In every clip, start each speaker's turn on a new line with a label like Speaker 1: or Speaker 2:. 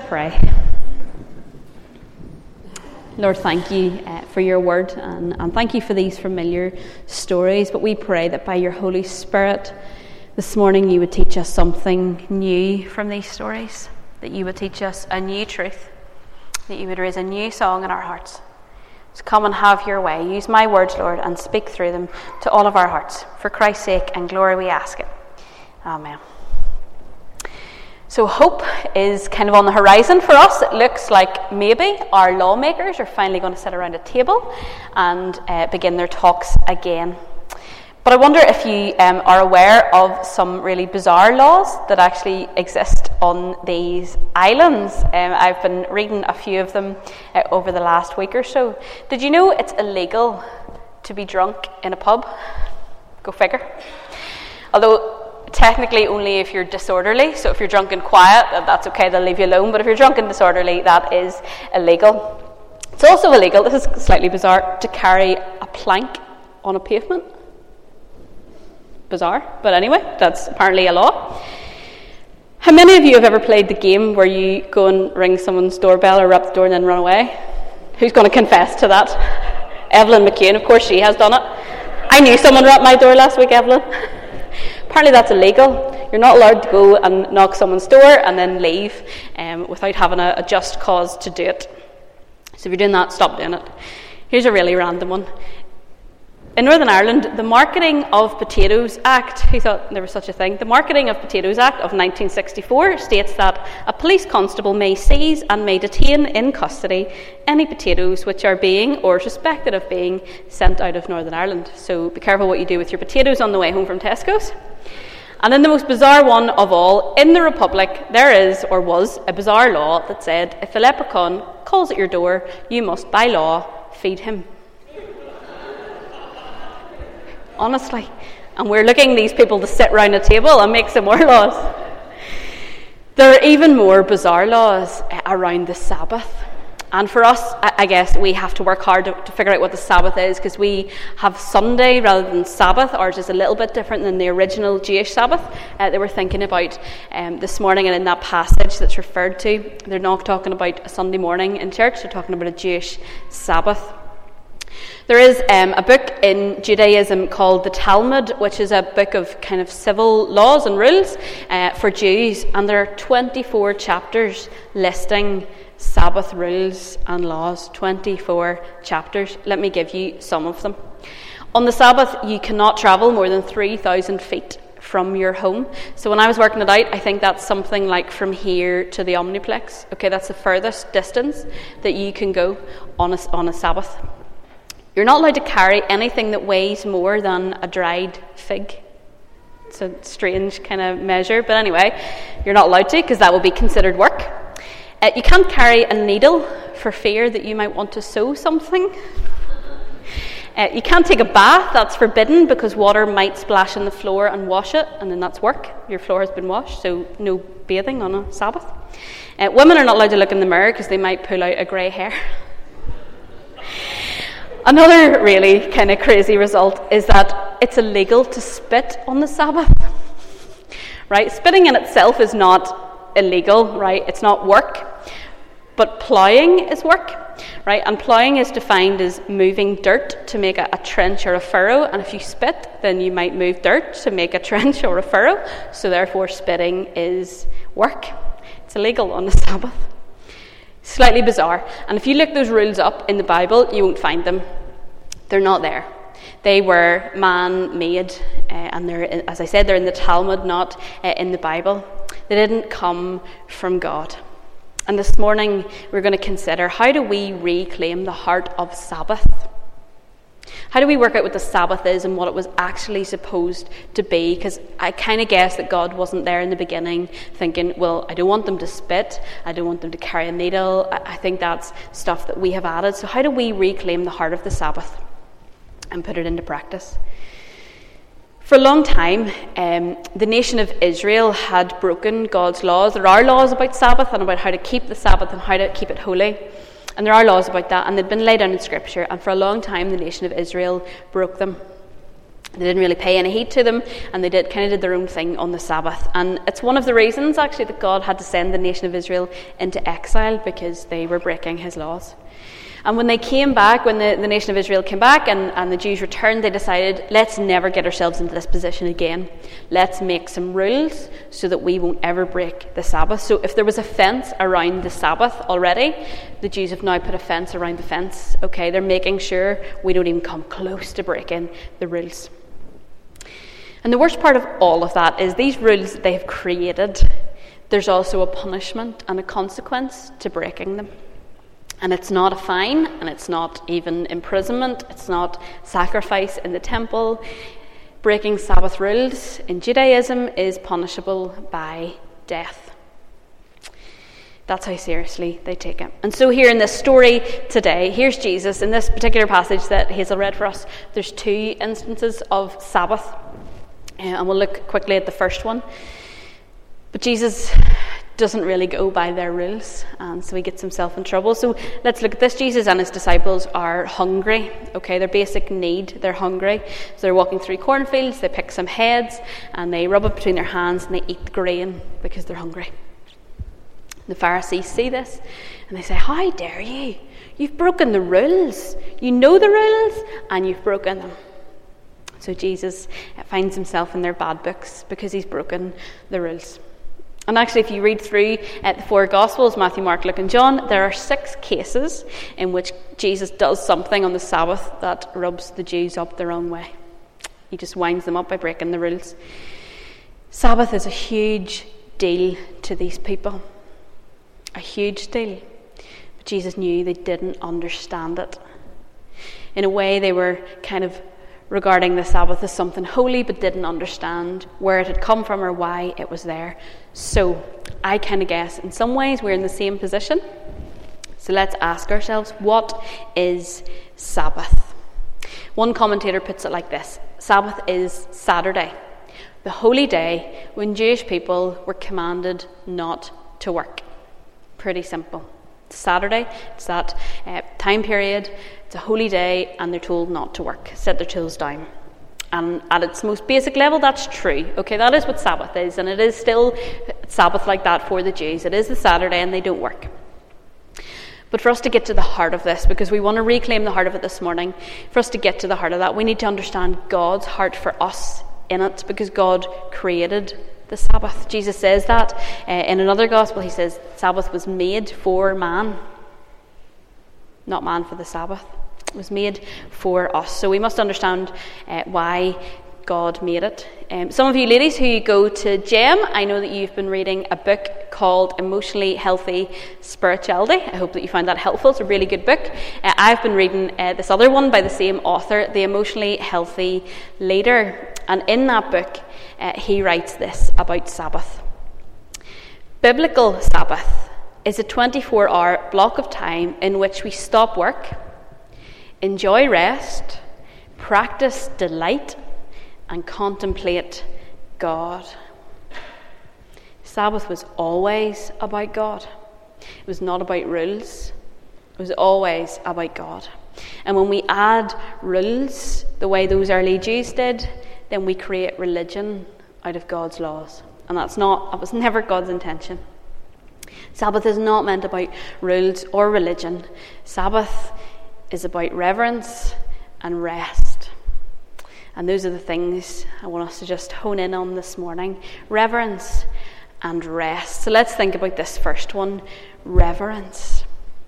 Speaker 1: pray. Lord, thank you for your word and thank you for these familiar stories, but we pray that by your Holy Spirit this morning you would teach us something new from these stories, that you would teach us a new truth, that you would raise a new song in our hearts. So come and have your way. Use my words, Lord, and speak through them to all of our hearts. For Christ's sake and glory we ask it. Amen. So hope is kind of on the horizon for us. It looks like maybe our lawmakers are finally going to sit around a table and begin their talks again. But I wonder if you are aware of some really bizarre laws that actually exist on these islands. I've been reading a few of them over the last week or so. Did you know it's illegal to be drunk in a pub? Go figure. Although technically only if you're disorderly. So if you're drunk and quiet, that's okay, they'll leave you alone. But if you're drunk and disorderly, that is illegal. It's also illegal, this is slightly bizarre, to carry a plank on a pavement. Bizarre, but anyway, that's apparently a law. How many of you have ever played the game where you go and ring someone's doorbell or rap the door and then run away? Who's going to confess to that? Evelyn McCain, of course she has done it. I knew someone rapped my door last week, Evelyn. Apparently that's illegal. You're not allowed to go and knock someone's door and then leave without having a just cause to do it. So if you're doing that, stop doing it. Here's a really random one. In Northern Ireland, the Marketing of Potatoes Act, who thought there was such a thing? The Marketing of Potatoes Act of 1964 states that a police constable may seize and may detain in custody any potatoes which are being or suspected of being sent out of Northern Ireland. So be careful what you do with your potatoes on the way home from Tesco's. And then the most bizarre one of all, in the Republic, there is or was a bizarre law that said if a leprechaun calls at your door, you must by law feed him. Honestly. And we're looking these people to sit round a table and make some more laws. There are even more bizarre laws around the Sabbath. And for us, I guess we have to work hard to figure out what the Sabbath is, because we have Sunday rather than Sabbath. Ours is a little bit different than the original Jewish Sabbath they were thinking about this morning. And in that passage that's referred to, they're not talking about a Sunday morning in church, they're talking about a Jewish Sabbath. There is a book in Judaism called the Talmud, which is a book of kind of civil laws and rules for Jews, and there are 24 chapters listing Sabbath rules and laws. 24 chapters. Let me give you some of them. On the Sabbath, you cannot travel more than 3,000 feet from your home. So when I was working it out, I think that's something like from here to the Omniplex. Okay, that's the furthest distance that you can go on a Sabbath. You're not allowed to carry anything that weighs more than a dried fig. It's a strange kind of measure, but anyway, you're not allowed to, because that will be considered work. You can't carry a needle for fear that you might want to sew something. You can't take a bath, that's forbidden, because water might splash on the floor and wash it, and then that's work. Your floor has been washed, so no bathing on a Sabbath. Women are not allowed to look in the mirror because they might pull out a grey hair. Another really kind of crazy result is that it's illegal to spit on the Sabbath. Right? Spitting in itself is not illegal, right? It's not work. But ploughing is work, right? And ploughing is defined as moving dirt to make a trench or a furrow. And if you spit, then you might move dirt to make a trench or a furrow. So therefore, spitting is work. It's illegal on the Sabbath. Slightly bizarre. And if you look those rules up in the Bible, you won't find them. They're not there. They were man-made, and they're, as I said, they're in the Talmud, not in the Bible. They didn't come from God. And this morning, we're going to consider, how do we reclaim the heart of Sabbath? How do we work out what the Sabbath is and what it was actually supposed to be? Because I kind of guess that God wasn't there in the beginning thinking, well, I don't want them to spit, I don't want them to carry a needle. I think that's stuff that we have added. So how do we reclaim the heart of the Sabbath and put it into practice? For a long time, the nation of Israel had broken God's laws. There are laws about Sabbath and about how to keep the Sabbath and how to keep it holy. And there are laws about that, and they'd been laid down in Scripture, and for a long time the nation of Israel broke them. They didn't really pay any heed to them, and they did their own thing on the Sabbath. And it's one of the reasons, actually, that God had to send the nation of Israel into exile, because they were breaking his laws. And when they came back, when the nation of Israel came back and the Jews returned, they decided, let's never get ourselves into this position again. Let's make some rules so that we won't ever break the Sabbath. So if there was a fence around the Sabbath already, the Jews have now put a fence around the fence. Okay, they're making sure we don't even come close to breaking the rules. And the worst part of all of that is these rules that they have created, there's also a punishment and a consequence to breaking them. And it's not a fine, and it's not even imprisonment, it's not sacrifice in the temple. Breaking Sabbath rules in Judaism is punishable by death. That's how seriously they take it. And so here in this story today, here's Jesus. In this particular passage that Hazel read for us, there's 2 instances of Sabbath. And we'll look quickly at the first one. But Jesus doesn't really go by their rules, and so he gets himself in trouble. So let's look at this. Jesus and his disciples are hungry. Okay, their basic need, they're hungry. So they're walking through cornfields, they pick some heads, and they rub it between their hands, and they eat the grain because they're hungry. The Pharisees see this, and they say, how dare you? You've broken the rules. You know the rules, and you've broken them. So Jesus finds himself in their bad books because he's broken the rules. And actually, if you read through the 4 Gospels, Matthew, Mark, Luke and John, there are 6 cases in which Jesus does something on the Sabbath that rubs the Jews up the wrong way. He just winds them up by breaking the rules. Sabbath is a huge deal to these people. A huge deal. But Jesus knew they didn't understand it. In a way, they were kind of regarding the Sabbath as something holy, but didn't understand where it had come from or why it was there. So I kind of guess in some ways we're in the same position. So let's ask ourselves, what is Sabbath? One commentator puts it like this: Sabbath is Saturday, the holy day when Jewish people were commanded not to work. Pretty simple. Saturday, it's that time period, it's a holy day, and they're told not to work, set their tools down. And at its most basic level, that's true. Okay, that is what Sabbath is, and it is still Sabbath like that for the Jews. It is the Saturday, and they don't work. But for us to get to the heart of this, because we want to reclaim the heart of it this morning, for us to get to the heart of that, we need to understand God's heart for us in it, because God created the Sabbath. Jesus says that in another gospel. He says Sabbath was made for man, not man for the Sabbath. It was made for us. So we must understand why God made it. Some of you ladies who go to GEM, I know that you've been reading a book called Emotionally Healthy Spirituality. I hope that you find that helpful. It's a really good book. I've been reading this other one by the same author, The Emotionally Healthy Leader. And in that book, he writes this about Sabbath. Biblical Sabbath is a 24-hour block of time in which we stop work, enjoy rest, practice delight, and contemplate God. Sabbath was always about God. It was not about rules. It was always about God. And when we add rules, the way those early Jews did, then we create religion out of God's laws. And that was never God's intention. Sabbath is not meant about rules or religion. Sabbath is about reverence and rest. And those are the things I want us to just hone in on this morning. Reverence and rest. So let's think about this first one, reverence.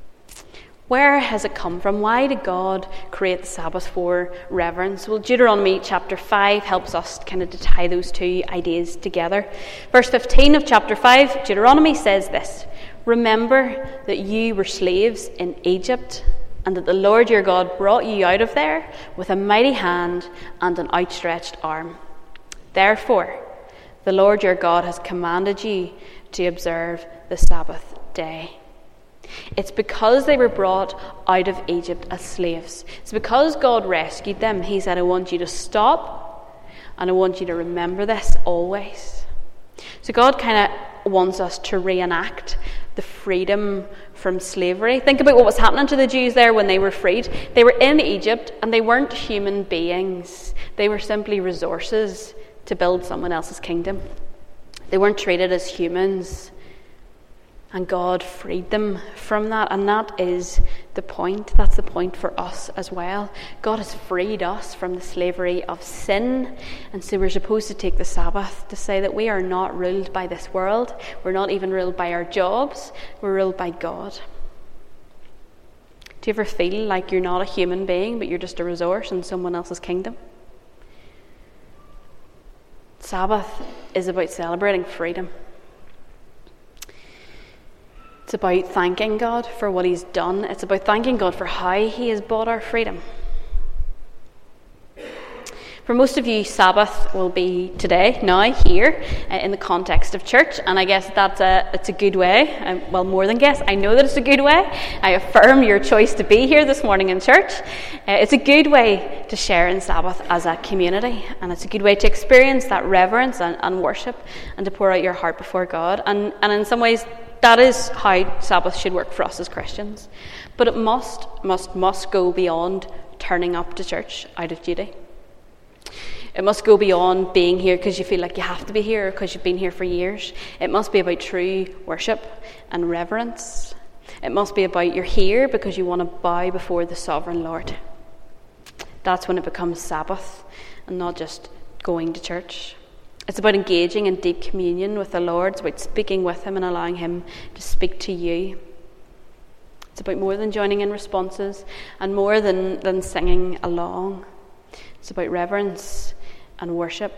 Speaker 1: Where has it come from? Why did God create the Sabbath for reverence? Well, Deuteronomy chapter 5 helps us kind of to tie those 2 ideas together. Verse 15 of chapter 5, Deuteronomy says this: "Remember that you were slaves in Egypt, and that the Lord your God brought you out of there with a mighty hand and an outstretched arm. Therefore, the Lord your God has commanded you to observe the Sabbath day." It's because they were brought out of Egypt as slaves. It's because God rescued them. He said, I want you to stop, and I want you to remember this always. So God kind of wants us to reenact the freedom from slavery. Think about what was happening to the Jews there when they were freed. They were in Egypt and they weren't human beings. They were simply resources to build someone else's kingdom. They weren't treated as humans. And God freed them from that. And that is the point. That's the point for us as well. God has freed us from the slavery of sin. And so we're supposed to take the Sabbath to say that we are not ruled by this world. We're not even ruled by our jobs. We're ruled by God. Do you ever feel like you're not a human being, but you're just a resource in someone else's kingdom? Sabbath is about celebrating freedom. It's about thanking God for what he's done. It's about thanking God for how he has bought our freedom. For most of you, Sabbath will be today, now, here, in the context of church. And I guess it's a good way. Well, more than guess, I know that it's a good way. I affirm your choice to be here this morning in church. It's a good way to share in Sabbath as a community. And it's a good way to experience that reverence and worship and to pour out your heart before God. And in some ways, that is how Sabbath should work for us as Christians. But it must go beyond turning up to church out of duty. It must go beyond being here because you feel like you have to be here or because you've been here for years. It must be about true worship and reverence. It must be about you're here because you want to bow before the sovereign Lord. That's when it becomes Sabbath and not just going to church. It's about engaging in deep communion with the Lord. It's about speaking with him and allowing him to speak to you. It's about more than joining in responses and more than singing along. It's about reverence and worship.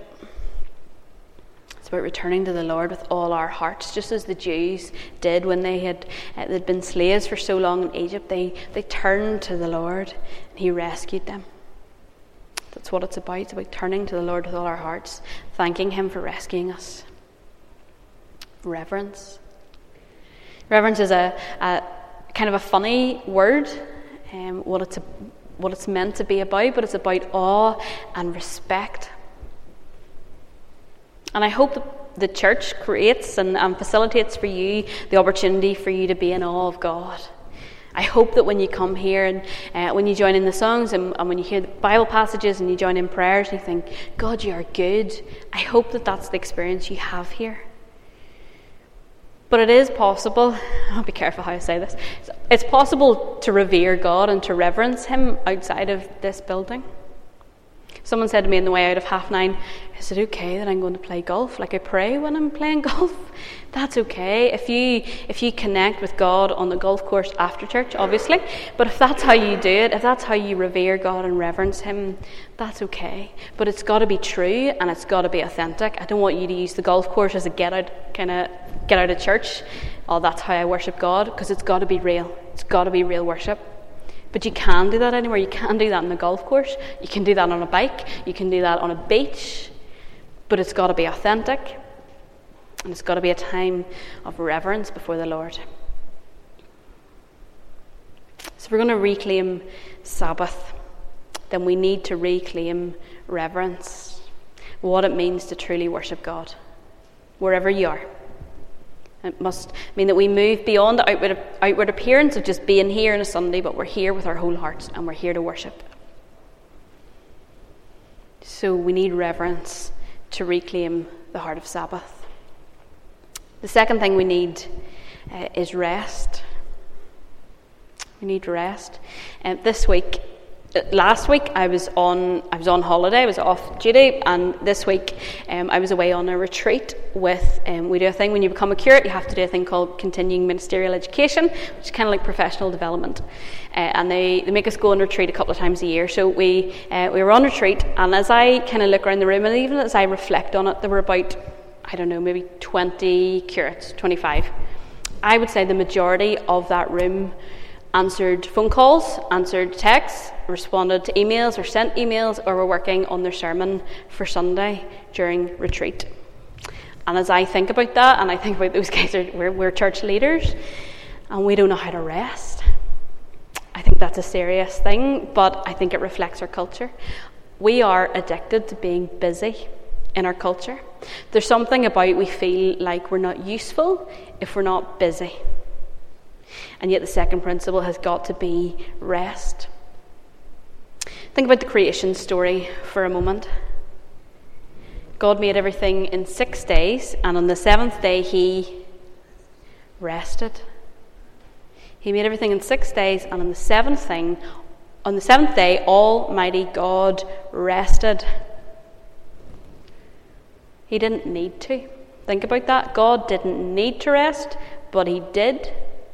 Speaker 1: It's about returning to the Lord with all our hearts, just as the Jews did when they'd been slaves for so long in Egypt. They turned to the Lord and he rescued them. That's what it's about. It's about turning to the Lord with all our hearts, thanking him for rescuing us. Reverence. Reverence is a kind of a funny word, what it's meant to be about, but it's about awe and respect. And I hope that the church creates and facilitates for you the opportunity for you to be in awe of God. I hope that when you come here and when you join in the songs and when you hear the Bible passages and you join in prayers and you think, God, you are good, I hope that that's the experience you have here. But it is possible, I'll be careful how I say this, it's possible to revere God and to reverence him outside of this building. Someone said to me on the way out of 9:30, is it okay that I'm going to play golf? Like I pray when I'm playing golf? That's okay. If you connect with God on the golf course after church, obviously. But if that's how you do it, if that's how you revere God and reverence him, that's okay. But it's got to be true and it's got to be authentic. I don't want you to use the golf course as a get out of church. Oh, that's how I worship God, because it's got to be real. It's got to be real worship. But you can do that anywhere. You can do that on the golf course. You can do that on a bike. You can do that on a beach. But it's got to be authentic. And it's got to be a time of reverence before the Lord. So if we're going to reclaim Sabbath, then we need to reclaim reverence. What it means to truly worship God, wherever you are. It must mean that we move beyond the outward appearance of just being here on a Sunday, but we're here with our whole hearts and we're here to worship. So we need reverence to reclaim the heart of Sabbath. The second thing we need is rest. We need rest. Last week I was on holiday. I was off duty, and this week I was away on a retreat with. We do a thing when you become a curate. You have to do a thing called continuing ministerial education, which is kind of like professional development. And they make us go on retreat a couple of times a year. So we were on retreat, and as I kind of look around the room, and even as I reflect on it, there were about, I don't know, maybe 20 curates, 25. I would say the majority of that room answered phone calls, answered texts, responded to emails or sent emails, or were working on their sermon for Sunday during retreat. And as I think about that, and I think about those guys, we're church leaders, and we don't know how to rest. I think that's a serious thing, but I think it reflects our culture. We are addicted to being busy in our culture. There's something about we feel like we're not useful if we're not busy. And yet the second principle has got to be rest. Think about the creation story for a moment. God made everything in 6 days, and on the seventh day he rested. He made everything in 6 days, and on the seventh day, Almighty God rested. He didn't need to. Think about that. God didn't need to rest, but he did.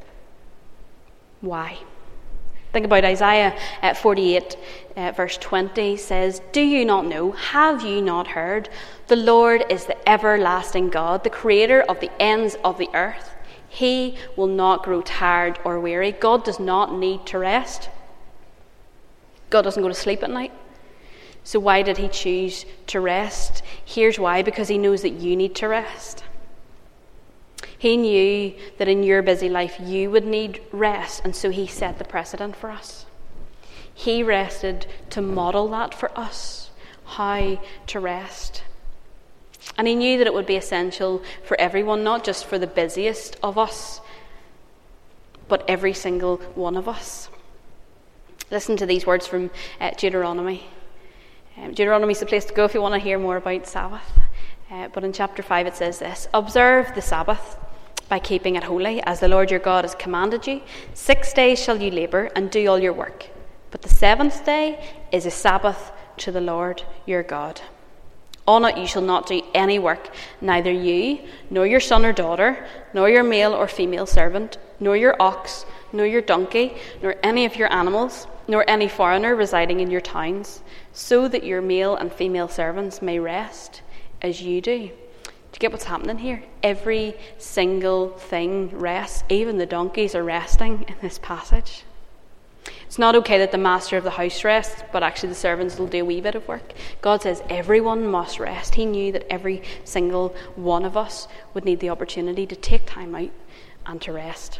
Speaker 1: Why? Think about Isaiah 48, verse 20 says, "Do you not know? Have you not heard? The Lord is the everlasting God, the creator of the ends of the earth. He will not grow tired or weary." God does not need to rest. God doesn't go to sleep at night. So why did he choose to rest? Here's why: because he knows that you need to rest. He knew that in your busy life you would need rest, and so he set the precedent for us. He rested to model that for us, how to rest. And he knew that it would be essential for everyone, not just for the busiest of us, but every single one of us. Listen to these words from Deuteronomy. Deuteronomy is the place to go if you want to hear more about Sabbath. But in chapter 5 it says this: "Observe the Sabbath by keeping it holy, as the Lord your God has commanded you. 6 days shall you labour and do all your work, but the seventh day is a Sabbath to the Lord your God. On it you shall not do any work, neither you, nor your son or daughter, nor your male or female servant, nor your ox, nor your donkey, nor any of your animals, nor any foreigner residing in your towns, so that your male and female servants may rest as you do." Do you get what's happening here? Every single thing rests. Even the donkeys are resting in this passage. It's not okay that the master of the house rests, but actually the servants will do a wee bit of work. God says everyone must rest. He knew that every single one of us would need the opportunity to take time out and to rest.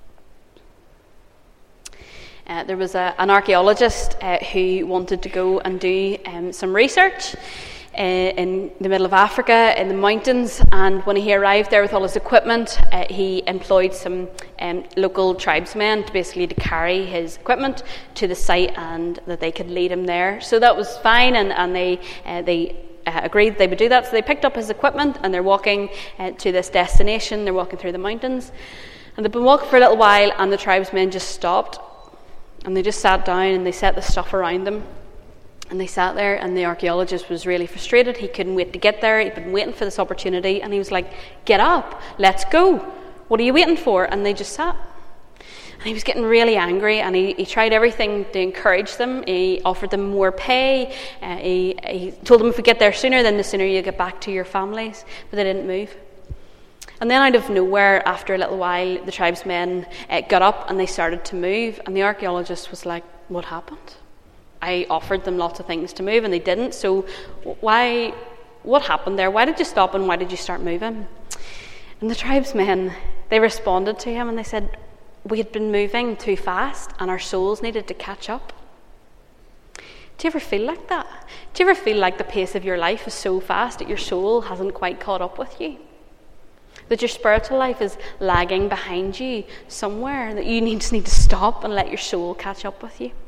Speaker 1: There was an archaeologist who wanted to go and do some research in the middle of Africa, in the mountains, and when he arrived there with all his equipment, he employed some local tribesmen to carry his equipment to the site, and that they could lead him there. So that was fine, and they agreed they would do that. So they picked up his equipment and they're walking to this destination. They're walking through the mountains, and they've been walking for a little while, and the tribesmen just stopped, and they just sat down and they set the stuff around them. And they sat there, and the archaeologist was really frustrated. He couldn't wait to get there. He'd been waiting for this opportunity, and he was like, "Get up, let's go. What are you waiting for?" And they just sat. And he was getting really angry, and he tried everything to encourage them. He offered them more pay. He told them, if we get there sooner, then the sooner you get back to your families. But they didn't move. And then out of nowhere, after a little while, the tribesmen got up and they started to move. And the archaeologist was like, "What happened? I offered them lots of things to move and they didn't. So what happened there? Why did you stop and why did you start moving?" And the tribesmen, they responded to him and they said, "We had been moving too fast and our souls needed to catch up." Do you ever feel like that? Do you ever feel like the pace of your life is so fast that your soul hasn't quite caught up with you? That your spiritual life is lagging behind you somewhere, that you just need to stop and let your soul catch up with you?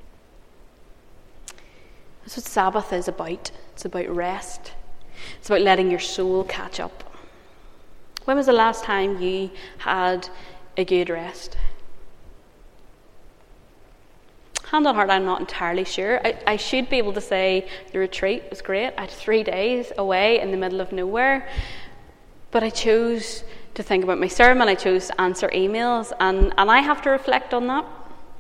Speaker 1: That's what Sabbath is about. It's about rest. It's about letting your soul catch up. When was the last time you had a good rest? Hand on heart, I'm not entirely sure. I should be able to say the retreat was great. I had 3 days away in the middle of nowhere. But I chose to think about my sermon. I chose to answer emails. And I have to reflect on that.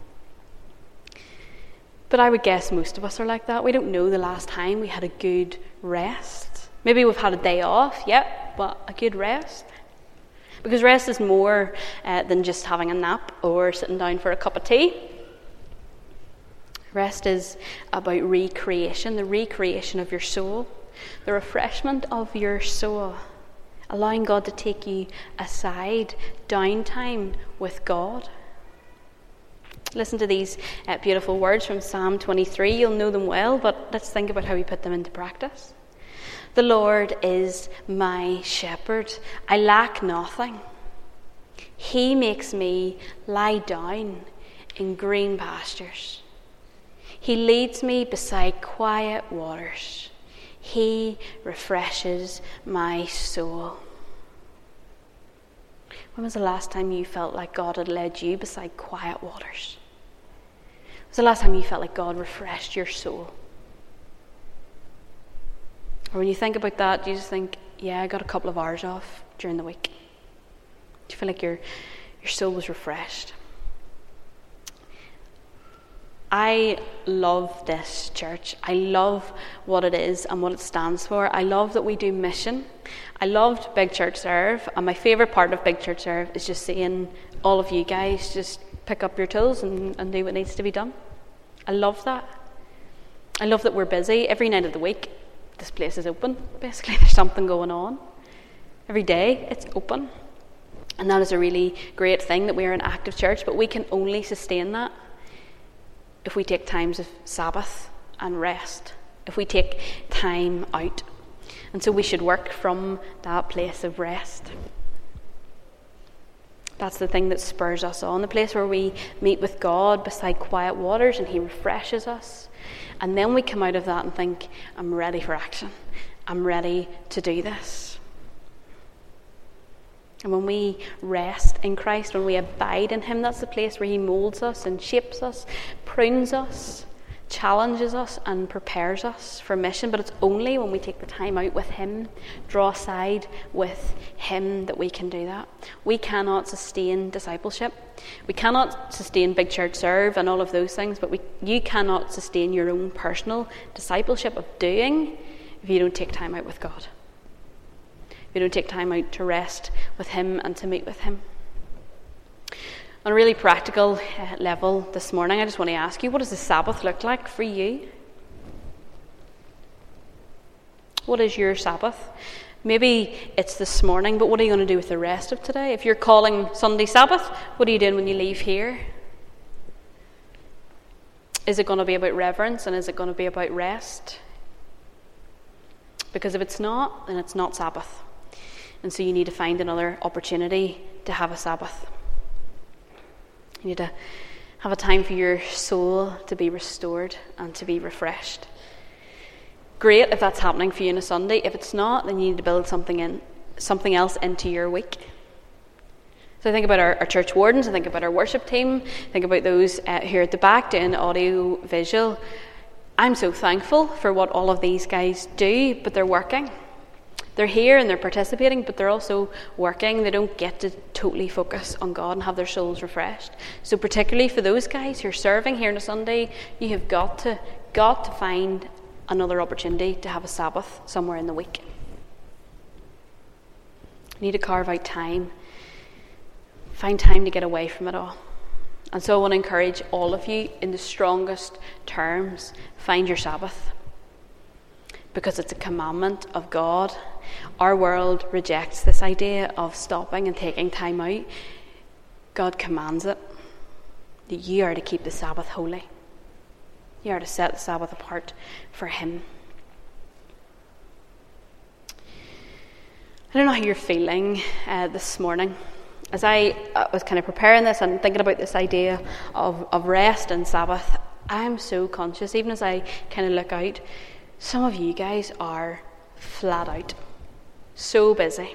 Speaker 1: But I would guess most of us are like that. We don't know the last time we had a good rest. Maybe we've had a day off, but a good rest. Because rest is more than just having a nap or sitting down for a cup of tea. Rest is about recreation, the recreation of your soul, the refreshment of your soul, allowing God to take you aside, downtime with God. Listen to these beautiful words from Psalm 23. You'll know them well, but let's think about how we put them into practice. "The Lord is my shepherd. I lack nothing. He makes me lie down in green pastures. He leads me beside quiet waters. He refreshes my soul. When was the last time you felt like God had led you beside quiet waters? When was the last time you felt like God refreshed your soul? Or when you think about that, do you just think, yeah, I got a couple of hours off during the week? Do you feel like your soul was refreshed? I love this church. I love what it is and what it stands for. I love that we do mission. I loved Big Church Serve, and my favourite part of Big Church Serve is just seeing all of you guys just pick up your tools and do what needs to be done. I love that. I love that we're busy. Every night of the week, this place is open. Basically, there's something going on. Every day, it's open. And that is a really great thing, that we are an active church, but we can only sustain that if we take times of Sabbath and rest, if we take time out. And so we should work from that place of rest. That's the thing that spurs us on, the place where we meet with God beside quiet waters and He refreshes us. And then we come out of that and think, I'm ready for action. I'm ready to do this. And when we rest in Christ, when we abide in Him, that's the place where He molds us and shapes us, prunes us, challenges us and prepares us for mission. But it's only when we take the time out with Him, draw aside with Him, that we can do that. We cannot sustain discipleship. We cannot sustain Big Church Serve and all of those things, but you cannot sustain your own personal discipleship of doing if you don't take time out with God. You don't take time out to rest with Him and to meet with Him. On a really practical level this morning, I just want to ask you, what does the Sabbath look like for you? What is your Sabbath? Maybe it's this morning, but what are you going to do with the rest of today? If you're calling Sunday Sabbath, what are you doing when you leave here? Is it going to be about reverence, and is it going to be about rest? Because if it's not, then it's not Sabbath. And so you need to find another opportunity to have a Sabbath. You need to have a time for your soul to be restored and to be refreshed. Great if that's happening for you on a Sunday. If it's not, then you need to build something else into your week. So think about our church wardens, I think about our worship team, think about those here at the back doing audio visual. I'm so thankful for what all of these guys do, but they're working. They're here and they're participating, but they're also working. They don't get to totally focus on God and have their souls refreshed. So particularly for those guys who are serving here on a Sunday, you have got to find another opportunity to have a Sabbath somewhere in the week. You need to carve out time. Find time to get away from it all. And so I want to encourage all of you in the strongest terms, find your Sabbath. Because it's a commandment of God. Our world rejects this idea of stopping and taking time out. God commands it. That you are to keep the Sabbath holy. You are to set the Sabbath apart for Him. I don't know how you're feeling this morning. As I was kind of preparing this and thinking about this idea of rest and Sabbath, I'm so conscious, even as I kind of look out, some of you guys are flat out, so busy.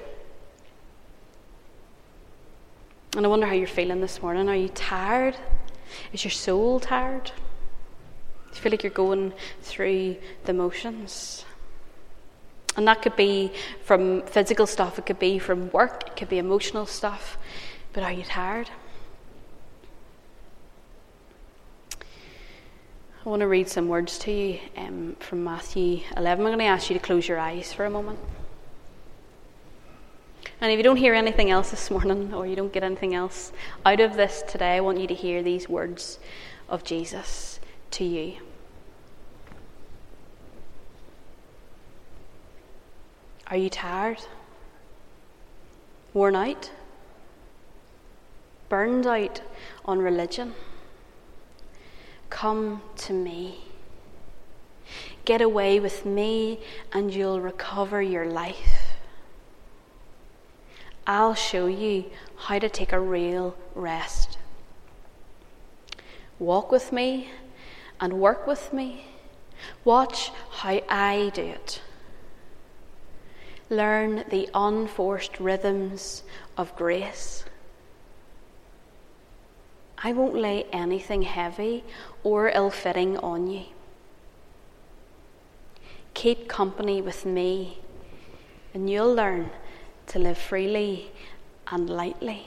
Speaker 1: And I wonder how you're feeling this morning. Are you tired? Is your soul tired? Do you feel like you're going through the motions? And that could be from physical stuff, it could be from work, it could be emotional stuff. But are you tired? I want to read some words to you from Matthew 11. I'm going to ask you to close your eyes for a moment. And if you don't hear anything else this morning, or you don't get anything else out of this today, I want you to hear these words of Jesus to you. Are you tired? Worn out? Burned out on religion? Come to me. Get away with me and you'll recover your life. I'll show you how to take a real rest. Walk with me and work with me. Watch how I do it. Learn the unforced rhythms of grace. I won't lay anything heavy or ill-fitting on you. Keep company with me, and you'll learn to live freely and lightly.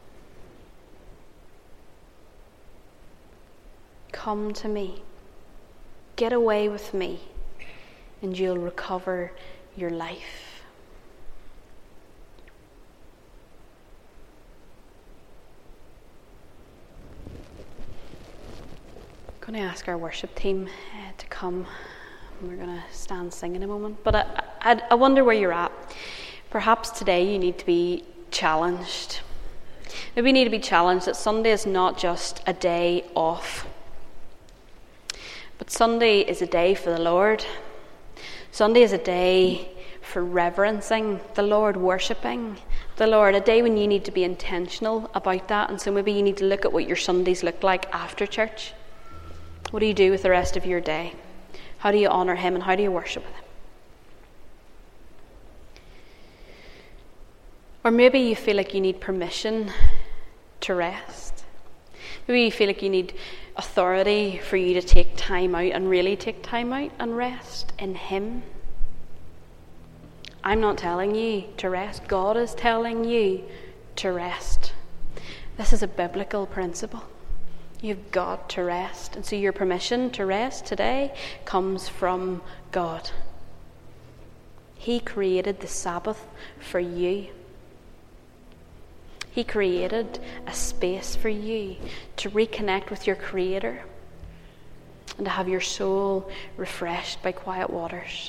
Speaker 1: Come to me, get away with me, and you'll recover your life. I'm going to ask our worship team to come. We're going to stand sing in a moment. But I wonder where you're at. Perhaps today you need to be challenged. Maybe you need to be challenged that Sunday is not just a day off, but Sunday is a day for the Lord. Sunday is a day for reverencing the Lord, worshipping the Lord, a day when you need to be intentional about that. And so maybe you need to look at what your Sundays look like after church. What do you do with the rest of your day? How do you honour him and how do you worship him? Or maybe you feel like you need permission to rest. Maybe you feel like you need authority for you to take time out and really take time out and rest in him. I'm not telling you to rest. God is telling you to rest. This is a biblical principle. You've got to rest. And so your permission to rest today comes from God. He created the Sabbath for you. He created a space for you to reconnect with your Creator and to have your soul refreshed by quiet waters.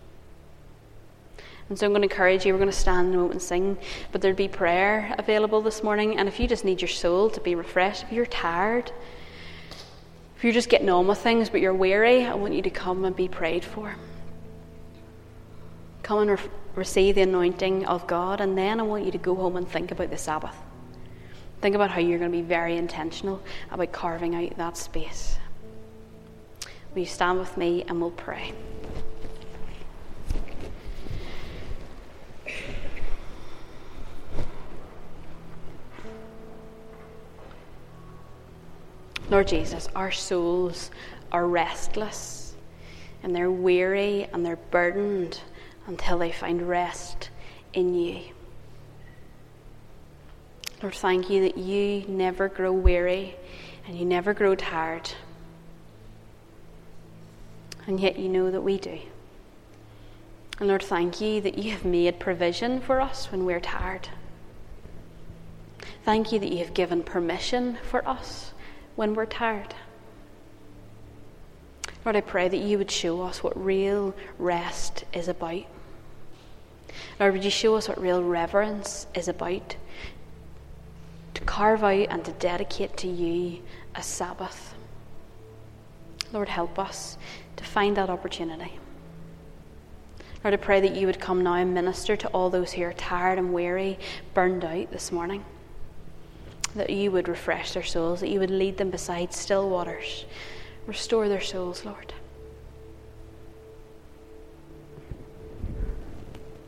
Speaker 1: And so I'm going to encourage you, we're going to stand in a moment and sing, but there'll be prayer available this morning. And if you just need your soul to be refreshed, if you're tired, if you're just getting on with things but you're weary, I want you to come and be prayed for. Come and receive the anointing of God, and then I want you to go home and think about the Sabbath. Think about how you're going to be very intentional about carving out that space. Will you stand with me and we'll pray. Lord Jesus, our souls are restless and they're weary and they're burdened until they find rest in you. Lord, thank you that you never grow weary and you never grow tired. And yet you know that we do. And Lord, thank you that you have made provision for us when we're tired. Thank you that you have given permission for us when we're tired. Lord, I pray that you would show us what real rest is about. Lord, would you show us what real reverence is about? To carve out and to dedicate to you a Sabbath. Lord, help us to find that opportunity. Lord, I pray that you would come now and minister to all those who are tired and weary, burned out this morning. That you would refresh their souls, that you would lead them beside still waters. Restore their souls, Lord.